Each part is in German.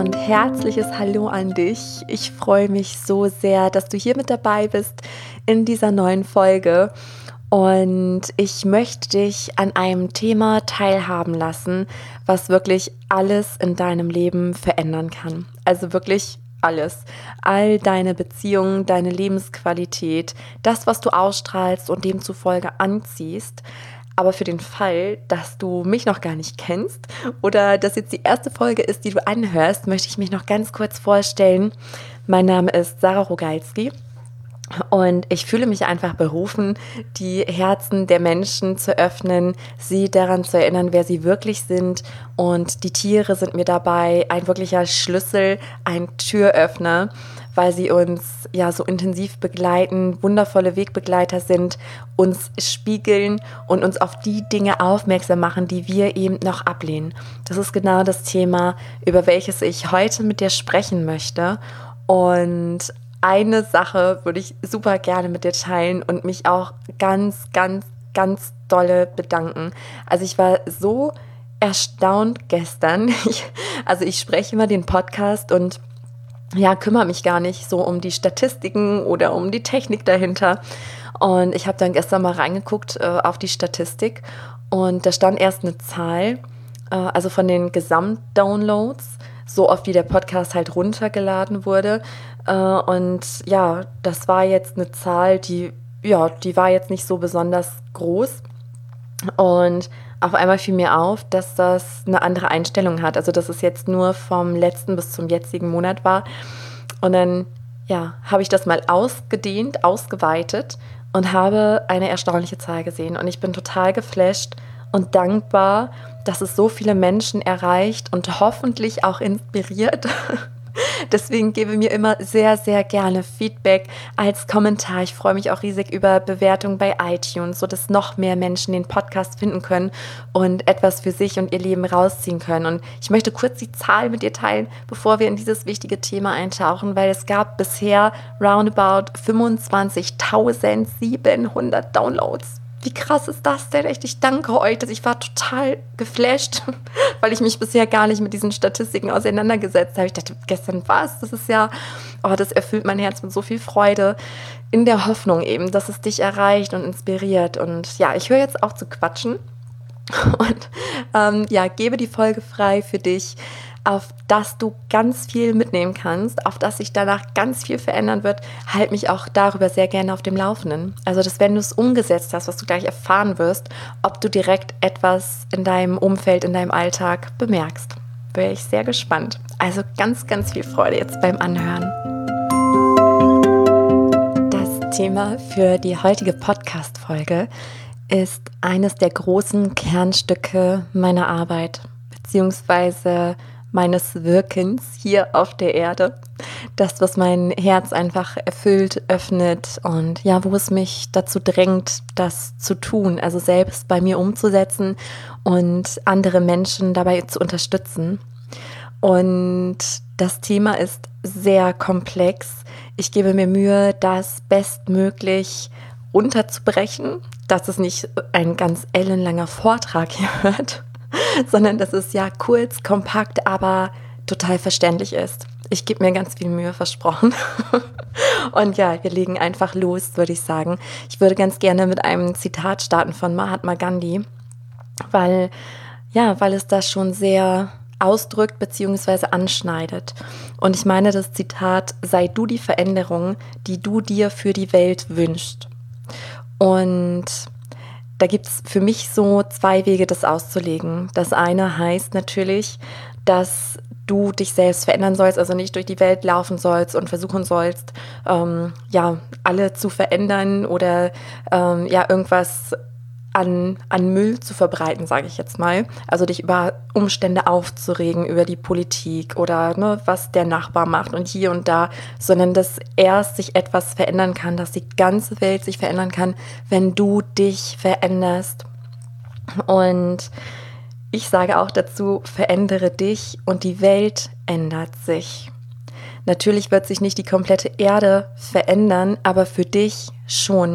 und herzliches Hallo an dich. Ich freue mich so sehr, dass du hier mit dabei bist in dieser neuen Folge. Und ich möchte dich an einem Thema teilhaben lassen, was wirklich alles in deinem Leben verändern kann. Also wirklich alles. All deine Beziehungen, deine Lebensqualität, das, was du ausstrahlst und demzufolge anziehst. Aber für den Fall, dass du mich noch gar nicht kennst oder dass jetzt die erste Folge ist, die du anhörst, möchte ich mich noch ganz kurz vorstellen. Mein Name ist Sarah Rogalski und ich fühle mich einfach berufen, die Herzen der Menschen zu öffnen, sie daran zu erinnern, wer sie wirklich sind. Und die Tiere sind mir dabei ein wirklicher Schlüssel, ein Türöffner, weil sie uns ja so intensiv begleiten, wundervolle Wegbegleiter sind, uns spiegeln und uns auf die Dinge aufmerksam machen, die wir eben noch ablehnen. Das ist genau das Thema, über welches ich heute mit dir sprechen möchte. Und eine Sache würde ich super gerne mit dir teilen und mich auch ganz, ganz, ganz dolle bedanken. Also ich war so erstaunt gestern. Ich spreche immer den Podcast und kümmere mich gar nicht so um die Statistiken oder um die Technik dahinter. Und ich habe dann gestern mal reingeguckt auf die Statistik und da stand erst eine Zahl, also von den Gesamtdownloads, so oft wie der Podcast halt runtergeladen wurde. Und ja, das war jetzt eine Zahl, die war jetzt nicht so besonders groß. Und auf einmal fiel mir auf, dass das eine andere Einstellung hat. Also dass es jetzt nur vom letzten bis zum jetzigen Monat war. Und dann habe ich das mal ausgedehnt, ausgeweitet und habe eine erstaunliche Zahl gesehen. Und ich bin total geflasht und dankbar, dass es so viele Menschen erreicht und hoffentlich auch inspiriert. Deswegen gebe mir immer sehr, sehr gerne Feedback als Kommentar. Ich freue mich auch riesig über Bewertungen bei iTunes, sodass noch mehr Menschen den Podcast finden können und etwas für sich und ihr Leben rausziehen können. Und ich möchte kurz die Zahl mit dir teilen, bevor wir in dieses wichtige Thema eintauchen, weil es gab bisher roundabout 25.700 Downloads. Wie krass ist das denn? Echt, ich danke euch. Ich war total geflasht, weil ich mich bisher gar nicht mit diesen Statistiken auseinandergesetzt habe. Ich dachte, gestern was? Das ist das erfüllt mein Herz mit so viel Freude. In der Hoffnung eben, dass es dich erreicht und inspiriert. Und ja, ich höre jetzt auf zu quatschen und gebe die Folge frei für dich, auf das du ganz viel mitnehmen kannst, auf das sich danach ganz viel verändern wird. Halt mich auch darüber sehr gerne auf dem Laufenden. Also, dass wenn du es umgesetzt hast, was du gleich erfahren wirst, ob du direkt etwas in deinem Umfeld, in deinem Alltag bemerkst. Wäre ich sehr gespannt. Also ganz, ganz viel Freude jetzt beim Anhören. Das Thema für die heutige Podcast-Folge ist eines der großen Kernstücke meiner Arbeit, beziehungsweise meines Wirkens hier auf der Erde. Das, was mein Herz einfach erfüllt, öffnet und wo es mich dazu drängt, das zu tun, also selbst bei mir umzusetzen und andere Menschen dabei zu unterstützen. Und das Thema ist sehr komplex. Ich gebe mir Mühe, das bestmöglich runterzubrechen, dass es nicht ein ganz ellenlanger Vortrag hier wird, sondern dass es kurz, kompakt, aber total verständlich ist. Ich gebe mir ganz viel Mühe, versprochen. Und wir legen einfach los, würde ich sagen. Ich würde ganz gerne mit einem Zitat starten von Mahatma Gandhi, weil es das schon sehr ausdrückt bzw. anschneidet. Und ich meine das Zitat: Sei du die Veränderung, die du dir für die Welt wünschst. Und da gibt es für mich so zwei Wege, das auszulegen. Das eine heißt natürlich, dass du dich selbst verändern sollst, also nicht durch die Welt laufen sollst und versuchen sollst, alle zu verändern oder irgendwas an Müll zu verbreiten, sage ich jetzt mal. Also dich über Umstände aufzuregen, über die Politik oder was der Nachbar macht und hier und da, sondern dass erst sich etwas verändern kann, dass die ganze Welt sich verändern kann, wenn du dich veränderst. Und ich sage auch dazu, verändere dich und die Welt ändert sich. Natürlich wird sich nicht die komplette Erde verändern, aber für dich schon.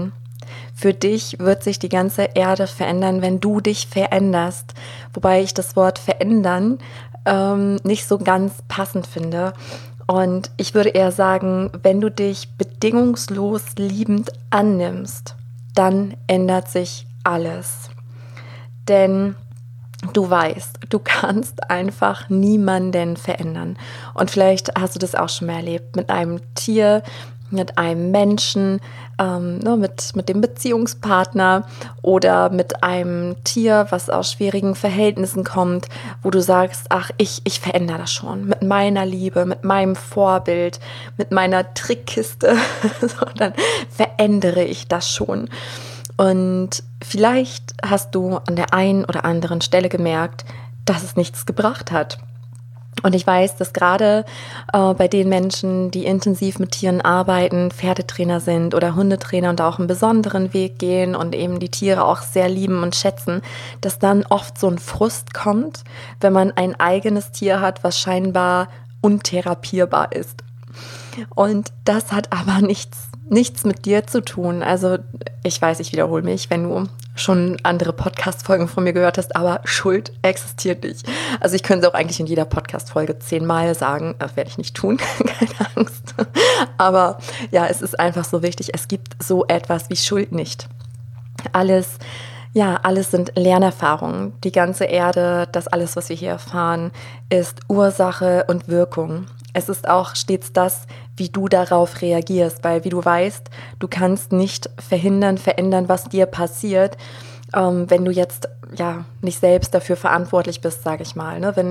Für dich wird sich die ganze Erde verändern, wenn du dich veränderst. Wobei ich das Wort verändern nicht so ganz passend finde. Und ich würde eher sagen, wenn du dich bedingungslos liebend annimmst, dann ändert sich alles. Denn du weißt, du kannst einfach niemanden verändern. Und vielleicht hast du das auch schon mal erlebt mit einem Tier, mit einem Menschen, mit dem Beziehungspartner oder mit einem Tier, was aus schwierigen Verhältnissen kommt, wo du sagst, ach, ich verändere das schon mit meiner Liebe, mit meinem Vorbild, mit meiner Trickkiste, so, dann verändere ich das schon. Und vielleicht hast du an der einen oder anderen Stelle gemerkt, dass es nichts gebracht hat. Und ich weiß, dass gerade bei den Menschen, die intensiv mit Tieren arbeiten, Pferdetrainer sind oder Hundetrainer und auch einen besonderen Weg gehen und eben die Tiere auch sehr lieben und schätzen, dass dann oft so ein Frust kommt, wenn man ein eigenes Tier hat, was scheinbar untherapierbar ist. Und das hat aber nichts mit dir zu tun. Also ich weiß, ich wiederhole mich, wenn du schon andere Podcast-Folgen von mir gehört hast, aber Schuld existiert nicht. Also ich könnte es auch eigentlich in jeder Podcast-Folge 10-mal sagen, das werde ich nicht tun, keine Angst. Aber ja, es ist einfach so wichtig, es gibt so etwas wie Schuld nicht. Alles sind Lernerfahrungen. Die ganze Erde, das alles, was wir hier erfahren, ist Ursache und Wirkung. Es ist auch stets das, wie du darauf reagierst, weil wie du weißt, du kannst nicht verändern, was dir passiert, wenn du jetzt nicht selbst dafür verantwortlich bist, sage ich mal. Ne?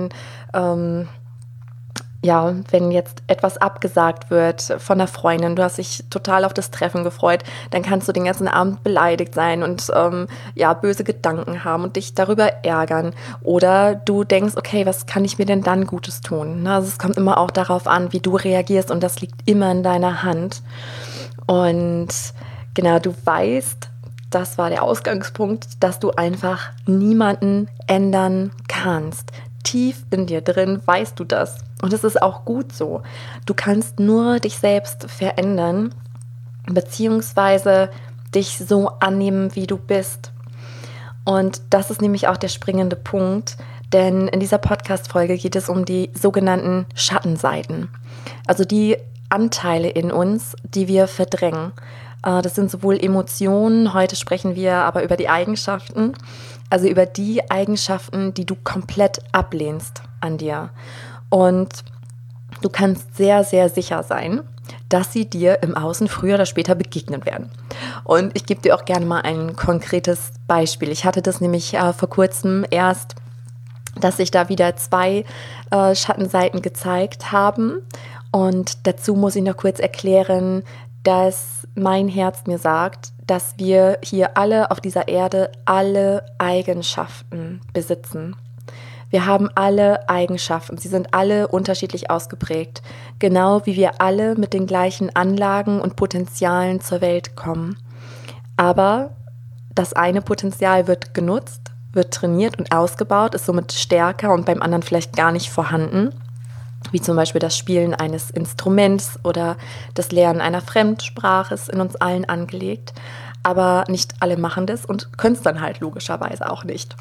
Wenn jetzt etwas abgesagt wird von einer Freundin, du hast dich total auf das Treffen gefreut, dann kannst du den ganzen Abend beleidigt sein und böse Gedanken haben und dich darüber ärgern. Oder du denkst, okay, was kann ich mir denn dann Gutes tun? Also es kommt immer auch darauf an, wie du reagierst und das liegt immer in deiner Hand. Und genau, du weißt, das war der Ausgangspunkt, dass du einfach niemanden ändern kannst. Tief in dir drin weißt du das. Und es ist auch gut so. Du kannst nur dich selbst verändern, beziehungsweise dich so annehmen, wie du bist. Und das ist nämlich auch der springende Punkt, denn in dieser Podcast-Folge geht es um die sogenannten Schattenseiten. Also die Anteile in uns, die wir verdrängen. Das sind sowohl Emotionen, heute sprechen wir aber über die Eigenschaften, also über die Eigenschaften, die du komplett ablehnst an dir. Und du kannst sehr, sehr sicher sein, dass sie dir im Außen früher oder später begegnen werden. Und ich gebe dir auch gerne mal ein konkretes Beispiel. Ich hatte das nämlich vor kurzem erst, dass sich da wieder 2 Schattenseiten gezeigt haben. Und dazu muss ich noch kurz erklären, dass mein Herz mir sagt, dass wir hier alle auf dieser Erde alle Eigenschaften besitzen. Wir haben alle Eigenschaften, sie sind alle unterschiedlich ausgeprägt, genau wie wir alle mit den gleichen Anlagen und Potenzialen zur Welt kommen. Aber das eine Potenzial wird genutzt, wird trainiert und ausgebaut, ist somit stärker und beim anderen vielleicht gar nicht vorhanden, wie zum Beispiel das Spielen eines Instruments oder das Lernen einer Fremdsprache ist in uns allen angelegt. Aber nicht alle machen das und können es dann halt logischerweise auch nicht.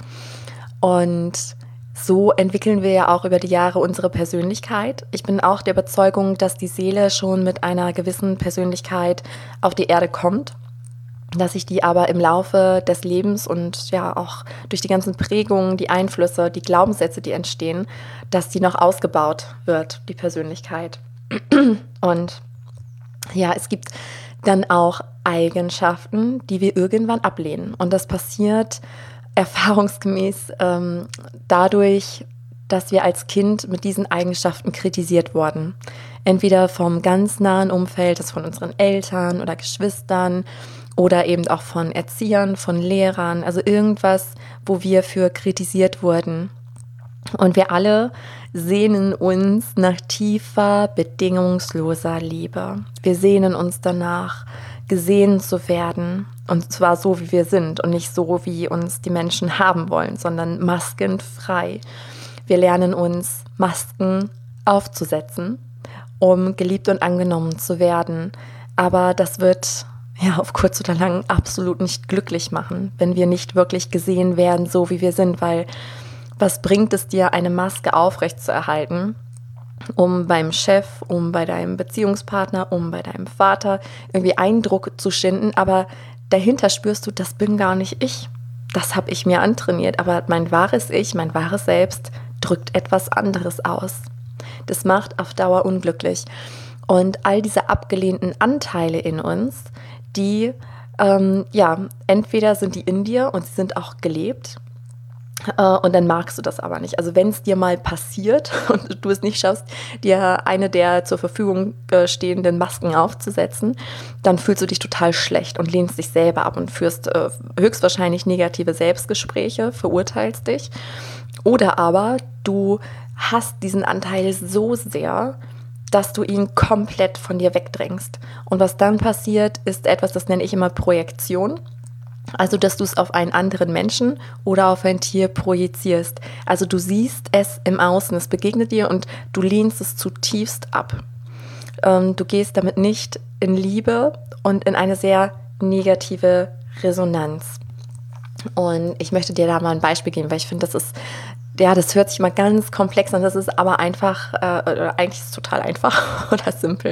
Und so entwickeln wir ja auch über die Jahre unsere Persönlichkeit. Ich bin auch der Überzeugung, dass die Seele schon mit einer gewissen Persönlichkeit auf die Erde kommt, dass sich die aber im Laufe des Lebens und ja auch durch die ganzen Prägungen, die Einflüsse, die Glaubenssätze, die entstehen, dass die noch ausgebaut wird, die Persönlichkeit. Und ja, es gibt dann auch Eigenschaften, die wir irgendwann ablehnen. Und das passiert erfahrungsgemäß dadurch, dass wir als Kind mit diesen Eigenschaften kritisiert wurden. Entweder vom ganz nahen Umfeld, das von unseren Eltern oder Geschwistern oder eben auch von Erziehern, von Lehrern, also irgendwas, wo wir für kritisiert wurden. Und wir alle sehnen uns nach tiefer, bedingungsloser Liebe. Wir sehnen uns danach, gesehen zu werden. Und zwar so, wie wir sind und nicht so, wie uns die Menschen haben wollen, sondern maskenfrei. Wir lernen uns, Masken aufzusetzen, um geliebt und angenommen zu werden. Aber das wird ja, auf kurz oder lang absolut nicht glücklich machen, wenn wir nicht wirklich gesehen werden, so wie wir sind, weil was bringt es dir, eine Maske aufrechtzuerhalten, um beim Chef, um bei deinem Beziehungspartner, um bei deinem Vater irgendwie Eindruck zu schinden, aber dahinter spürst du, das bin gar nicht ich. Das habe ich mir antrainiert, aber mein wahres Ich, mein wahres Selbst drückt etwas anderes aus. Das macht auf Dauer unglücklich. Und all diese abgelehnten Anteile in uns, die, entweder sind die in dir und sie sind auch gelebt, und dann magst du das aber nicht. Also wenn es dir mal passiert und du es nicht schaffst, dir eine der zur Verfügung stehenden Masken aufzusetzen, dann fühlst du dich total schlecht und lehnst dich selber ab und führst höchstwahrscheinlich negative Selbstgespräche, verurteilst dich. Oder aber du hast diesen Anteil so sehr, dass du ihn komplett von dir wegdrängst. Und was dann passiert, ist etwas, das nenne ich immer Projektion. Also, dass du es auf einen anderen Menschen oder auf ein Tier projizierst. Also, du siehst es im Außen, es begegnet dir und du lehnst es zutiefst ab. Du gehst damit nicht in Liebe und in eine sehr negative Resonanz. Und ich möchte dir da mal ein Beispiel geben, weil ich finde, das hört sich mal ganz komplex an, das ist aber einfach, eigentlich ist es total einfach oder simpel.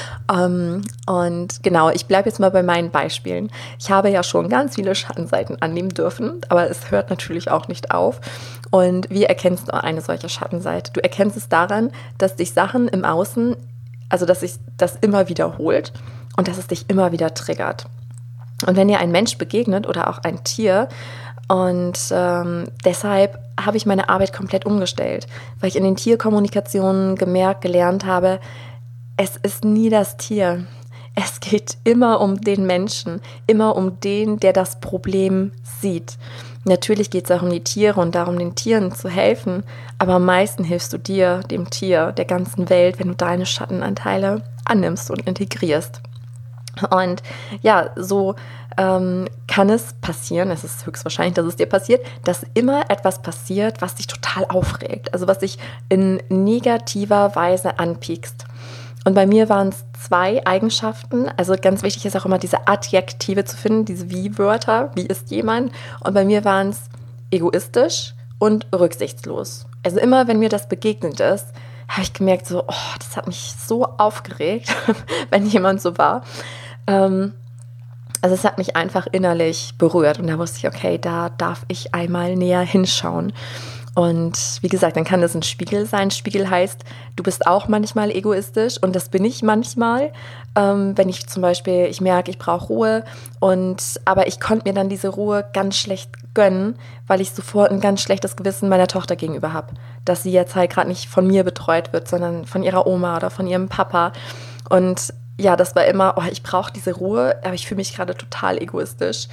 Und genau, ich bleibe jetzt mal bei meinen Beispielen. Ich habe ja schon ganz viele Schattenseiten annehmen dürfen, aber es hört natürlich auch nicht auf. Und wie erkennst du eine solche Schattenseite? Du erkennst es daran, dass dich Sachen im Außen, also dass sich das immer wiederholt und dass es dich immer wieder triggert. Und wenn dir ein Mensch begegnet oder auch ein Tier, und deshalb habe ich meine Arbeit komplett umgestellt, weil ich in den Tierkommunikationen gelernt habe, es ist nie das Tier. Es geht immer um den Menschen, immer um den, der das Problem sieht. Natürlich geht es auch um die Tiere und darum, den Tieren zu helfen, aber am meisten hilfst du dir, dem Tier, der ganzen Welt, wenn du deine Schattenanteile annimmst und integrierst. Und ja, so kann es passieren, es ist höchstwahrscheinlich, dass es dir passiert, dass immer etwas passiert, was dich total aufregt, also was dich in negativer Weise anpiekst. Und bei mir waren es 2 Eigenschaften, also ganz wichtig ist auch immer diese Adjektive zu finden, diese Wie-Wörter, wie ist jemand? Und bei mir waren es egoistisch und rücksichtslos. Also immer, wenn mir das begegnet ist, habe ich gemerkt, so, oh, das hat mich so aufgeregt, wenn jemand so war. Also es hat mich einfach innerlich berührt und da wusste ich, okay, da darf ich einmal näher hinschauen. Und wie gesagt, dann kann das ein Spiegel sein. Spiegel heißt, du bist auch manchmal egoistisch und das bin ich manchmal. Wenn ich zum Beispiel, ich merke, ich brauche Ruhe aber ich konnte mir dann diese Ruhe ganz schlecht gönnen, weil ich sofort ein ganz schlechtes Gewissen meiner Tochter gegenüber habe, dass sie jetzt halt gerade nicht von mir betreut wird, sondern von ihrer Oma oder von ihrem Papa. Und ja, das war immer, oh, ich brauche diese Ruhe, aber ich fühle mich gerade total egoistisch.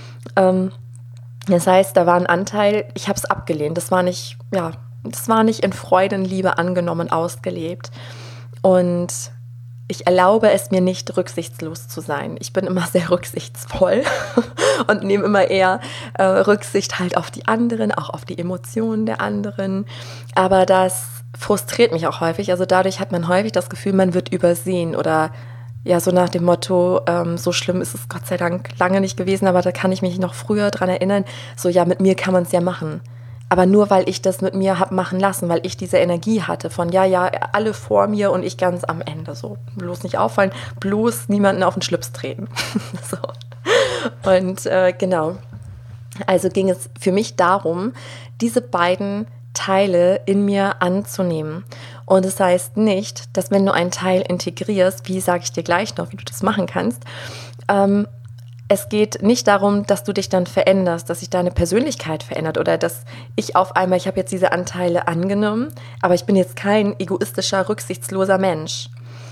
Das heißt, da war ein Anteil, ich habe es abgelehnt. Das war nicht in Freude und Liebe angenommen, ausgelebt. Und ich erlaube es mir nicht, rücksichtslos zu sein. Ich bin immer sehr rücksichtsvoll und nehme immer eher Rücksicht halt auf die anderen, auch auf die Emotionen der anderen. Aber das frustriert mich auch häufig. Also dadurch hat man häufig das Gefühl, man wird übersehen oder ja, so nach dem Motto, so schlimm ist es Gott sei Dank lange nicht gewesen, aber da kann ich mich noch früher dran erinnern, so ja, mit mir kann man es ja machen. Aber nur, weil ich das mit mir habe machen lassen, weil ich diese Energie hatte von ja, alle vor mir und ich ganz am Ende. So, bloß nicht auffallen, bloß niemanden auf den Schlips treten. So. Und genau, also ging es für mich darum, diese beiden Teile in mir anzunehmen. Und es heißt nicht, dass wenn du einen Teil integrierst, wie sage ich dir gleich noch, wie du das machen kannst, es geht nicht darum, dass du dich dann veränderst, dass sich deine Persönlichkeit verändert oder dass ich habe jetzt diese Anteile angenommen, aber ich bin jetzt kein egoistischer, rücksichtsloser Mensch.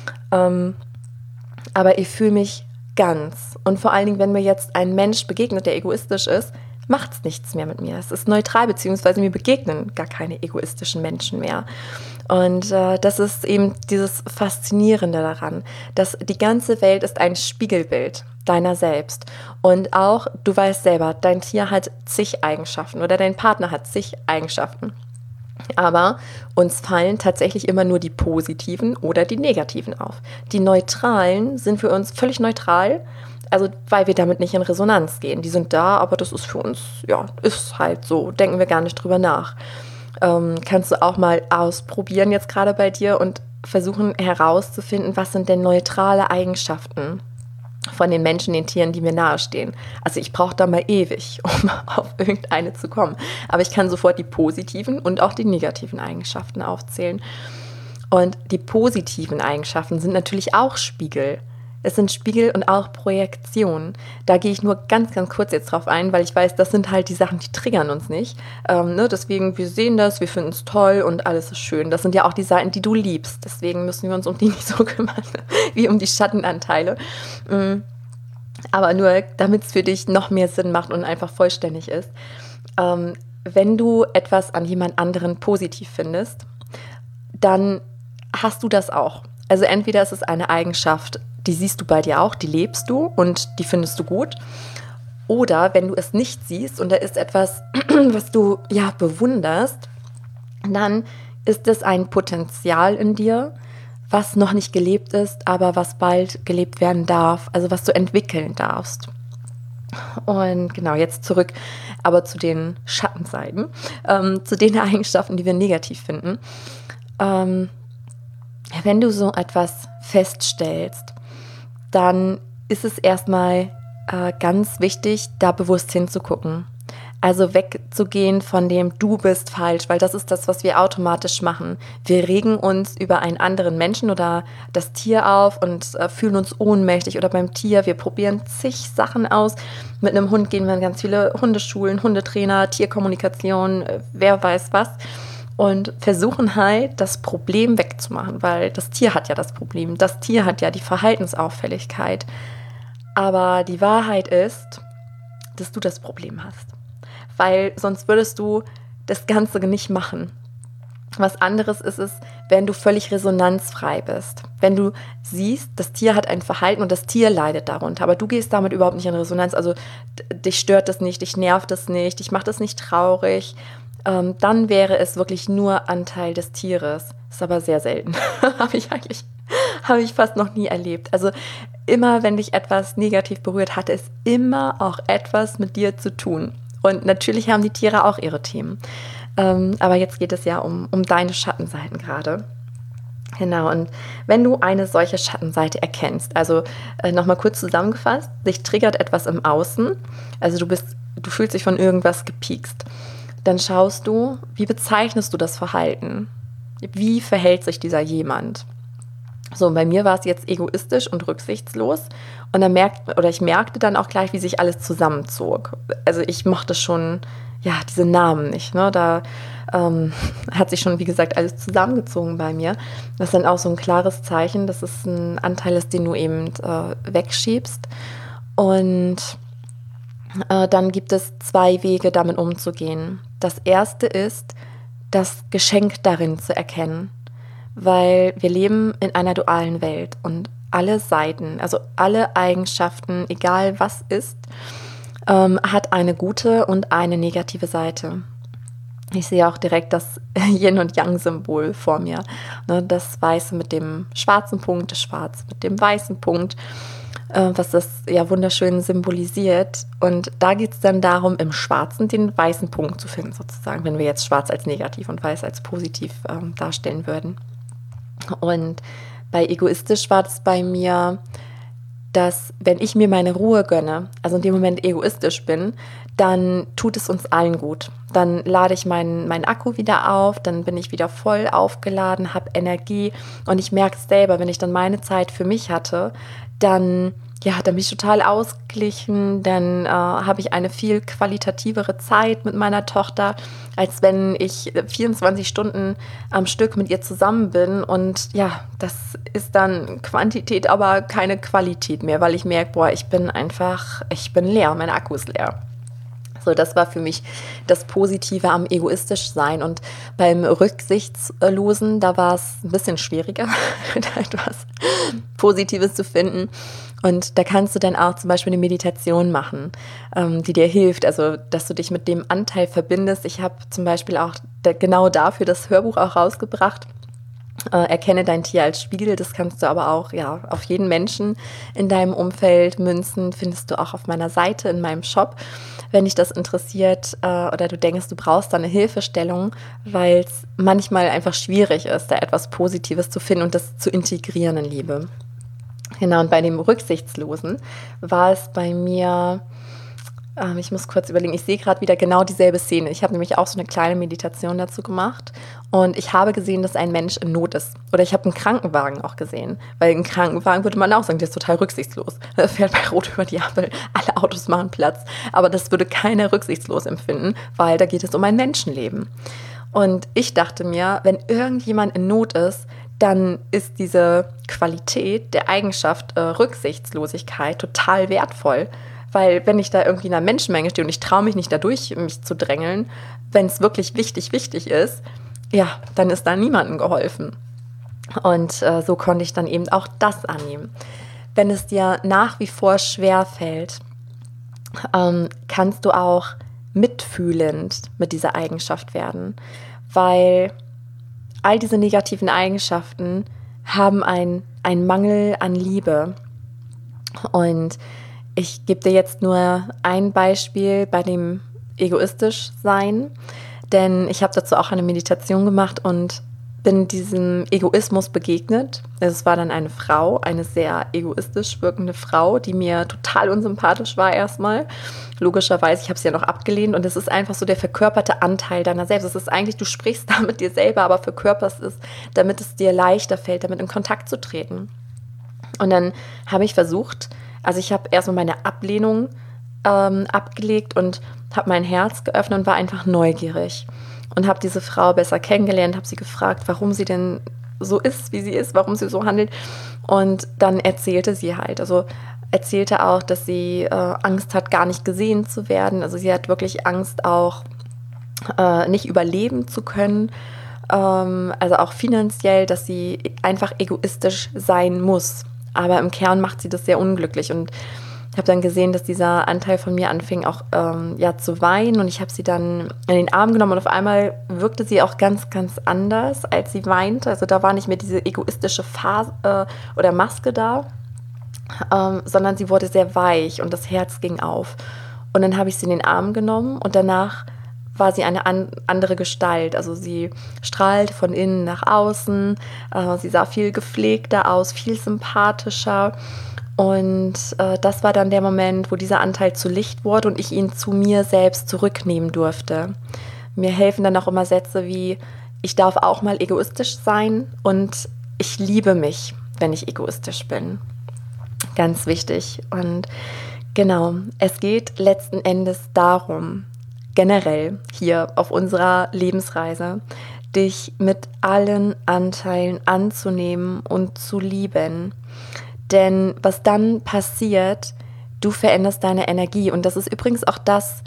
Aber ich fühle mich ganz. Und vor allen Dingen, wenn mir jetzt ein Mensch begegnet, der egoistisch ist, macht es nichts mehr mit mir. Es ist neutral, beziehungsweise mir begegnen gar keine egoistischen Menschen mehr. Und das ist eben dieses Faszinierende daran, dass die ganze Welt ist ein Spiegelbild deiner selbst. Und auch, du weißt selber, dein Tier hat zig Eigenschaften oder dein Partner hat zig Eigenschaften. Aber uns fallen tatsächlich immer nur die positiven oder die negativen auf. Die neutralen sind für uns völlig neutral, also weil wir damit nicht in Resonanz gehen. Die sind da, aber das ist für uns, ja, ist halt so, denken wir gar nicht drüber nach. Kannst du auch mal ausprobieren jetzt gerade bei dir und versuchen herauszufinden, was sind denn neutrale Eigenschaften von den Menschen, den Tieren, die mir nahestehen. Also ich brauche da mal ewig, um auf irgendeine zu kommen. Aber ich kann sofort die positiven und auch die negativen Eigenschaften aufzählen. Und die positiven Eigenschaften sind natürlich auch Spiegel. Es sind Spiegel und auch Projektionen. Da gehe ich nur ganz, ganz kurz jetzt drauf ein, weil ich weiß, das sind halt die Sachen, die triggern uns nicht. Deswegen, wir sehen das, wir finden es toll und alles ist schön. Das sind ja auch die Seiten, die du liebst. Deswegen müssen wir uns um die nicht so kümmern, wie um die Schattenanteile. Aber nur, damit es für dich noch mehr Sinn macht und einfach vollständig ist. Wenn du etwas an jemand anderen positiv findest, dann hast du das auch. Also entweder ist es eine Eigenschaft, die siehst du bei dir auch, die lebst du und die findest du gut. Oder wenn du es nicht siehst und da ist etwas, was du ja bewunderst, dann ist es ein Potenzial in dir, was noch nicht gelebt ist, aber was bald gelebt werden darf, also was du entwickeln darfst. Und genau, jetzt zurück aber zu den Schattenseiten, zu den Eigenschaften, die wir negativ finden. Wenn du so etwas feststellst, dann ist es erstmal ganz wichtig, da bewusst hinzugucken. Also wegzugehen von dem Du bist falsch, weil das ist das, was wir automatisch machen. Wir regen uns über einen anderen Menschen oder das Tier auf und fühlen uns ohnmächtig. Oder beim Tier, wir probieren zig Sachen aus. Mit einem Hund gehen wir in ganz viele Hundeschulen, Hundetrainer, Tierkommunikation, wer weiß was. Und versuchen halt, das Problem wegzumachen, weil das Tier hat ja das Problem. Das Tier hat ja die Verhaltensauffälligkeit. Aber die Wahrheit ist, dass du das Problem hast. Weil sonst würdest du das Ganze nicht machen. Was anderes ist es, wenn du völlig resonanzfrei bist. Wenn du siehst, das Tier hat ein Verhalten und das Tier leidet darunter, aber du gehst damit überhaupt nicht in Resonanz. Also dich stört das nicht, dich nervt das nicht, dich macht das nicht traurig. Dann wäre es wirklich nur Anteil des Tieres. Ist aber sehr selten. habe ich fast noch nie erlebt. Also immer, wenn dich etwas negativ berührt, hatte es immer auch etwas mit dir zu tun. Und natürlich haben die Tiere auch ihre Themen. Aber jetzt geht es ja um deine Schattenseiten gerade. Genau, und wenn du eine solche Schattenseite erkennst, also nochmal kurz zusammengefasst, dich triggert etwas im Außen, also du fühlst dich von irgendwas gepiekst, dann schaust du, wie bezeichnest du das Verhalten? Wie verhält sich dieser jemand? So, und bei mir war es jetzt egoistisch und rücksichtslos und ich merkte dann auch gleich, wie sich alles zusammenzog. Also ich mochte schon, ja, diese Namen nicht, ne? Da hat sich schon, wie gesagt, alles zusammengezogen bei mir. Das ist dann auch so ein klares Zeichen, dass es ein Anteil ist, den du eben wegschiebst. Und dann gibt es 2 Wege, damit umzugehen. Das erste ist, das Geschenk darin zu erkennen, weil wir leben in einer dualen Welt und alle Seiten, also alle Eigenschaften, egal was ist, hat eine gute und eine negative Seite. Ich sehe auch direkt das Yin- und Yang-Symbol vor mir. Ne, das Weiße mit dem schwarzen Punkt, das Schwarz mit dem weißen Punkt, was das ja wunderschön symbolisiert. Und da geht es dann darum, im Schwarzen den weißen Punkt zu finden, sozusagen, wenn wir jetzt Schwarz als negativ und Weiß als positiv darstellen würden. Und bei egoistisch war das bei mir, dass wenn ich mir meine Ruhe gönne, also in dem Moment egoistisch bin, dann tut es uns allen gut. Dann lade ich meinen Akku wieder auf, dann bin ich wieder voll aufgeladen, habe Energie und ich merke es selber, wenn ich dann meine Zeit für mich hatte, dann bin ich total ausgeglichen, dann habe ich eine viel qualitativere Zeit mit meiner Tochter, als wenn ich 24 Stunden am Stück mit ihr zusammen bin. Und ja, das ist dann Quantität, aber keine Qualität mehr, weil ich merke, ich bin leer, mein Akku ist leer. So, das war für mich das Positive am egoistisch sein. Und beim Rücksichtslosen, da war es ein bisschen schwieriger, da etwas Positives zu finden. Und da kannst du dann auch zum Beispiel eine Meditation machen, die dir hilft, also dass du dich mit dem Anteil verbindest. Ich habe zum Beispiel auch genau dafür das Hörbuch auch rausgebracht. Erkenne dein Tier als Spiegel, das kannst du aber auch auf jeden Menschen in deinem Umfeld münzen, findest du auch auf meiner Seite, in meinem Shop, wenn dich das interessiert oder du denkst, du brauchst da eine Hilfestellung, weil es manchmal einfach schwierig ist, da etwas Positives zu finden und das zu integrieren in Liebe. Genau, und bei dem Rücksichtslosen war es bei mir, ich muss kurz überlegen, ich sehe gerade wieder genau dieselbe Szene. Ich habe nämlich auch so eine kleine Meditation dazu gemacht und ich habe gesehen, dass ein Mensch in Not ist. Oder ich habe einen Krankenwagen auch gesehen, weil ein Krankenwagen würde man auch sagen, der ist total rücksichtslos. Er fährt bei Rot über die Ampel, alle Autos machen Platz. Aber das würde keiner rücksichtslos empfinden, weil da geht es um ein Menschenleben. Und ich dachte mir, wenn irgendjemand in Not ist, dann ist diese Qualität der Eigenschaft Rücksichtslosigkeit total wertvoll. Weil wenn ich da irgendwie in einer Menschenmenge stehe und ich traue mich nicht dadurch, mich zu drängeln, wenn es wirklich wichtig ist, ja, dann ist da niemandem geholfen. Und so konnte ich dann eben auch das annehmen. Wenn es dir nach wie vor schwer fällt, kannst du auch mitfühlend mit dieser Eigenschaft werden. Weil all diese negativen Eigenschaften haben einen Mangel an Liebe. Und ich gebe dir jetzt nur ein Beispiel bei dem egoistisch sein, denn ich habe dazu auch eine Meditation gemacht und bin diesem Egoismus begegnet. Es war dann eine Frau, eine sehr egoistisch wirkende Frau, die mir total unsympathisch war erstmal. Logischerweise, ich habe sie ja noch abgelehnt und es ist einfach so der verkörperte Anteil deiner selbst. Es ist eigentlich, du sprichst da mit dir selber, aber verkörperst es, damit es dir leichter fällt, damit in Kontakt zu treten. Und dann habe ich versucht, also ich habe erstmal meine Ablehnung abgelegt und habe mein Herz geöffnet und war einfach neugierig. Und habe diese Frau besser kennengelernt, habe sie gefragt, warum sie denn so ist, wie sie ist, warum sie so handelt. Und dann erzählte sie halt, also erzählte auch, dass sie Angst hat, gar nicht gesehen zu werden. Also sie hat wirklich Angst auch, nicht überleben zu können. Also auch finanziell, dass sie einfach egoistisch sein muss. Aber im Kern macht sie das sehr unglücklich und ich habe dann gesehen, dass dieser Anteil von mir anfing auch zu weinen und ich habe sie dann in den Arm genommen und auf einmal wirkte sie auch ganz, ganz anders, als sie weinte. Also da war nicht mehr diese egoistische Phase oder Maske da, sondern sie wurde sehr weich und das Herz ging auf. Und dann habe ich sie in den Arm genommen und danach war sie eine andere Gestalt. Also sie strahlte von innen nach außen, sie sah viel gepflegter aus, viel sympathischer. Und das war dann der Moment, wo dieser Anteil zu Licht wurde und ich ihn zu mir selbst zurücknehmen durfte. Mir helfen dann auch immer Sätze wie, ich darf auch mal egoistisch sein und ich liebe mich, wenn ich egoistisch bin. Ganz wichtig. Und genau, es geht letzten Endes darum, generell hier auf unserer Lebensreise, dich mit allen Anteilen anzunehmen und zu lieben. Denn was dann passiert, du veränderst deine Energie. Und das ist übrigens auch das,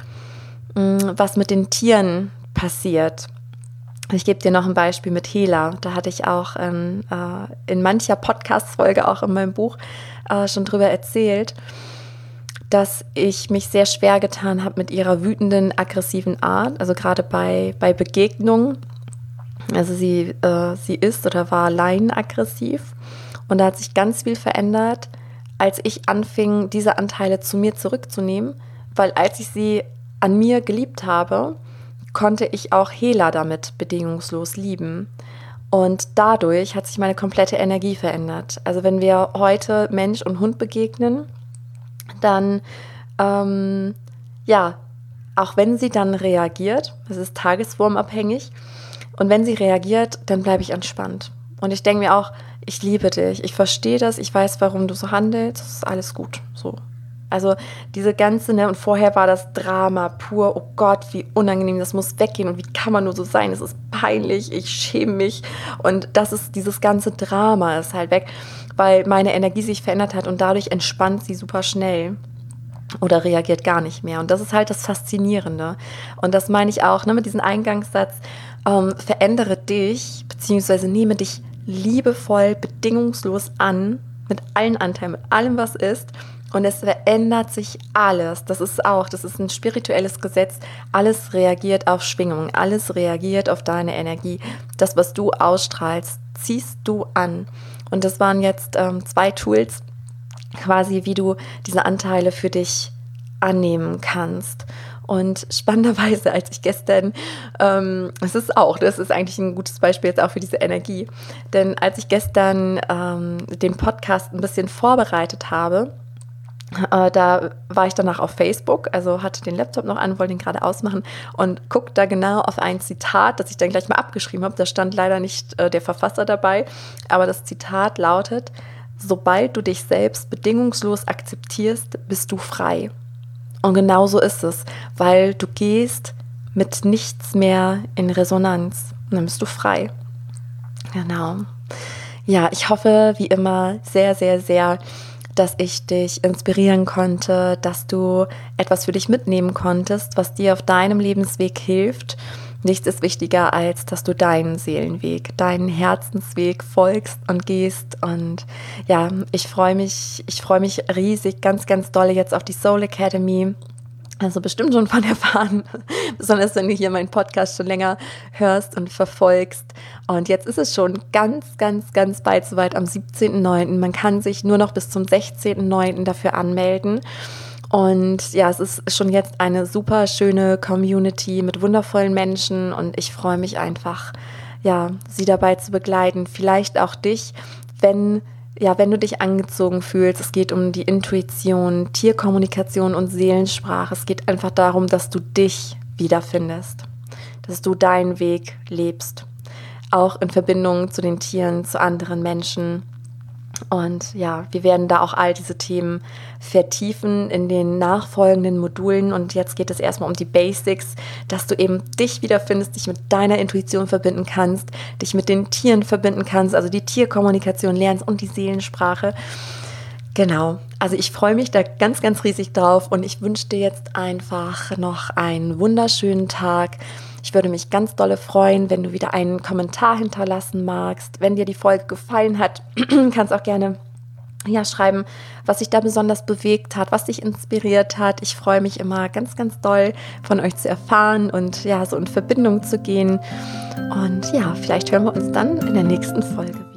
was mit den Tieren passiert. Ich gebe dir noch ein Beispiel mit Hela. Da hatte ich auch in mancher Podcast-Folge, auch in meinem Buch, schon drüber erzählt, dass ich mich sehr schwer getan habe mit ihrer wütenden, aggressiven Art. Also gerade bei Begegnungen. Also sie ist oder war laienaggressiv. Und da hat sich ganz viel verändert, als ich anfing, diese Anteile zu mir zurückzunehmen. Weil als ich sie an mir geliebt habe, konnte ich auch Hela damit bedingungslos lieben. Und dadurch hat sich meine komplette Energie verändert. Also wenn wir heute Mensch und Hund begegnen, dann, auch wenn sie dann reagiert, das ist tagesformabhängig, und wenn sie reagiert, dann bleibe ich entspannt. Und ich denke mir auch, ich liebe dich, ich verstehe das, ich weiß, warum du so handelst, das ist alles gut, so. Also diese ganze, und vorher war das Drama pur, oh Gott, wie unangenehm, das muss weggehen und wie kann man nur so sein, es ist peinlich, ich schäme mich und dieses ganze Drama ist halt weg, weil meine Energie sich verändert hat und dadurch entspannt sie super schnell oder reagiert gar nicht mehr und das ist halt das Faszinierende und das meine ich auch mit diesem Eingangssatz, verändere dich, beziehungsweise nehme dich liebevoll, bedingungslos an, mit allen Anteilen, mit allem, was ist. Und es verändert sich alles. Das ist ein spirituelles Gesetz. Alles reagiert auf Schwingung, alles reagiert auf deine Energie. Das, was du ausstrahlst, ziehst du an. Und das waren jetzt 2 Tools, quasi wie du diese Anteile für dich annehmen kannst. Und spannenderweise, als ich gestern, das ist eigentlich ein gutes Beispiel jetzt auch für diese Energie, denn als ich gestern den Podcast ein bisschen vorbereitet habe, da war ich danach auf Facebook, also hatte den Laptop noch an, wollte ihn gerade ausmachen und guckte da genau auf ein Zitat, das ich dann gleich mal abgeschrieben habe. Da stand leider nicht der Verfasser dabei, aber das Zitat lautet: Sobald du dich selbst bedingungslos akzeptierst, bist du frei. Und genau so ist es, weil du gehst mit nichts mehr in Resonanz und dann bist du frei. Genau. Ja, ich hoffe wie immer sehr, sehr, sehr, dass ich dich inspirieren konnte, dass du etwas für dich mitnehmen konntest, was dir auf deinem Lebensweg hilft. Nichts ist wichtiger, als dass du deinen Seelenweg, deinen Herzensweg folgst und gehst. Und ja, ich freue mich riesig, ganz, ganz doll jetzt auf die Soul Academy. Also bestimmt schon von erfahren, besonders wenn du hier meinen Podcast schon länger hörst und verfolgst. Und jetzt ist es schon ganz, ganz, ganz bald soweit am 17.09. Man kann sich nur noch bis zum 16.09. dafür anmelden. Und ja, es ist schon jetzt eine super schöne Community mit wundervollen Menschen und ich freue mich einfach, ja, sie dabei zu begleiten. Vielleicht auch dich, wenn du dich angezogen fühlst. Es geht um die Intuition, Tierkommunikation und Seelensprache. Es geht einfach darum, dass du dich wiederfindest, dass du deinen Weg lebst, auch in Verbindung zu den Tieren, zu anderen Menschen. Und ja, wir werden da auch all diese Themen vertiefen in den nachfolgenden Modulen. Und jetzt geht es erstmal um die Basics, dass du eben dich wiederfindest, dich mit deiner Intuition verbinden kannst, dich mit den Tieren verbinden kannst, also die Tierkommunikation lernst und die Seelensprache. Genau, also ich freue mich da ganz, ganz riesig drauf und ich wünsche dir jetzt einfach noch einen wunderschönen Tag. Ich würde mich ganz dolle freuen, wenn du wieder einen Kommentar hinterlassen magst. Wenn dir die Folge gefallen hat, kannst auch gerne schreiben, was dich da besonders bewegt hat, was dich inspiriert hat. Ich freue mich immer ganz, ganz doll von euch zu erfahren und ja, so in Verbindung zu gehen. Und ja, vielleicht hören wir uns dann in der nächsten Folge.